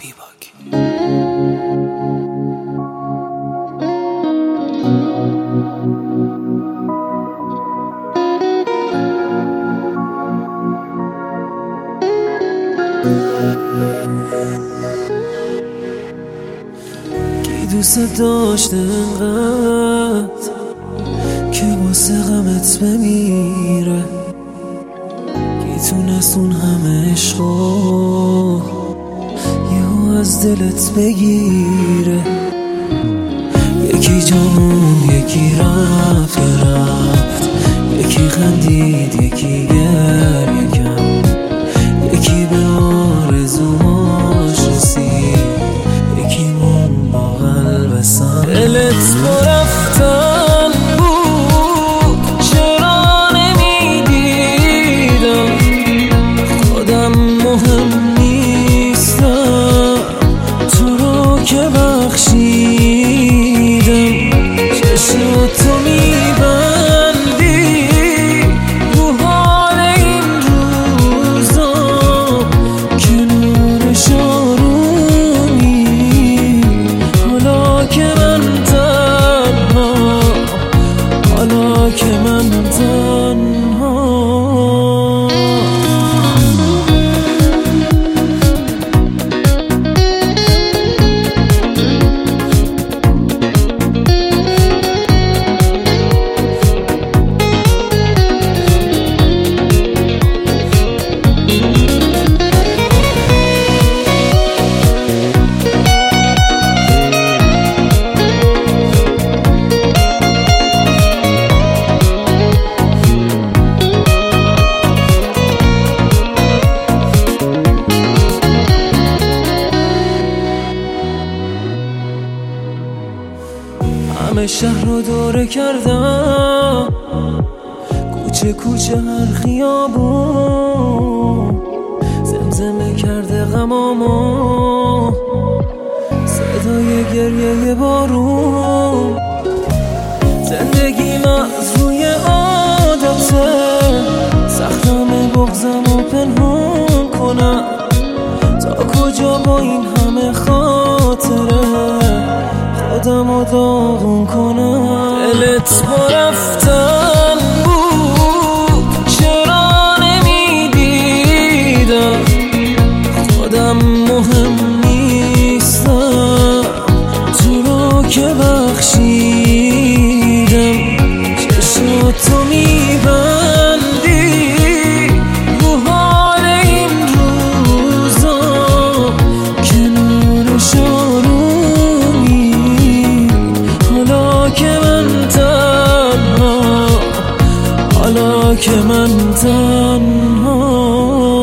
کی دوست داشته انقدر که واسه غمت بمیره، کی تونست اون همه عشقو یهو از دلت بگیره. یکی جامون یکی رفت یکی خندید یکی گریه کرد، یکی به آرزوهاش رسید یکی مون با قلب سنگ. دلت با رفتن بود چرا نمیدیدم، خودم مهم نیستم تو رو که بخشیدم. چشماتو میبندی رو حال این روزا که نورش آرومی، حالا که من تنها، حالا که من تنها. همه شهر رو دوره کردم، کوچه کوچه هر خیابون زمزمه کرده غمامو، صدای گریه بارون. زندگیم از روی عادته، سختم بغضمو پنهون کنم، تا کجا با این همه خاطره خودمو داغون کنم. دلت با رفتن بود چرا نمیدیدم، خودم مهم نیستم تو رو که بخشیدم. چشماتو میبندی رو حال این روزا که نورش آرومی، حالا که من تنها، حالا که من تنها.